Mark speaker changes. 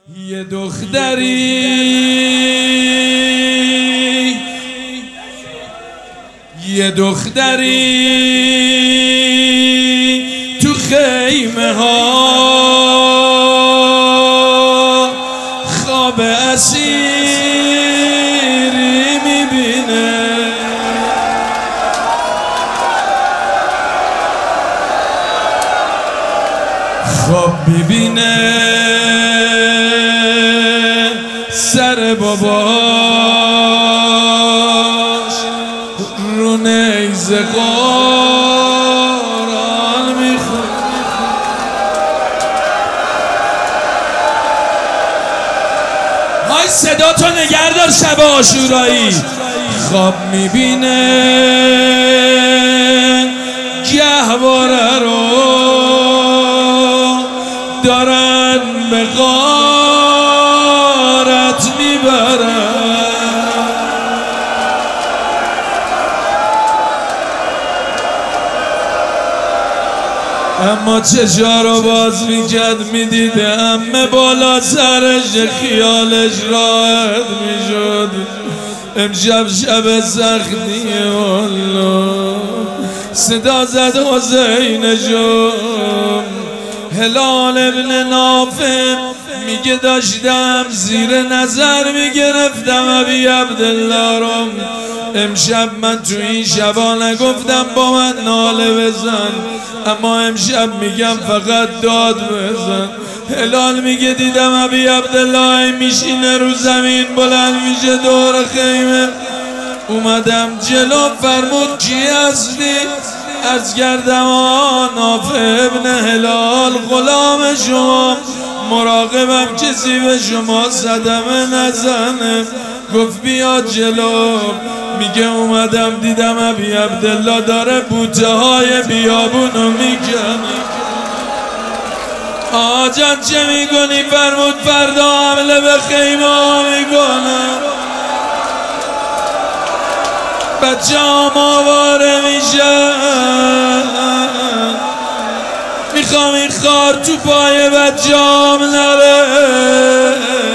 Speaker 1: یه دختری تو خیمه ها خواب اسیری میبینه، خواب میبینه سر باباش رو نیزه قرآن میخونه. های صدا تو نگردار شب عاشورایی. خواب میبینه گهواره رو دارن به غارت میبرن، اما چشا رو باز میکرد میدیده امه بالا سرش، خیالش راحت میشد. امشب شب سختیه والله. صدا زد حسین جون. هلال ابن نافع میگه داشتم زیر نظر میگرفتم ابی عبدالله رو. امشب من تو این شبا نگفتم با من ناله بزن، اما امشب میگم فقط داد بزن. هلال میگه دیدم ابی عبدالله میشینه رو زمین، بلند میشه دور خیمه. اومدم جلو، فرمود کی هستی؟ از کردم نافع ابن هلال غلام شما، مراقبم کسی به شما صدمه نزنه. گفت بیا جلو. میگه اومدم دیدم ابی عبدالله داره بوته های بیابونو میکنه. آجان چه میکنی؟ فرمود فردا حمله به خیمه ها میکنم، بچه ها آواره میشن، میخوام این خار تو پای بچه هام نره.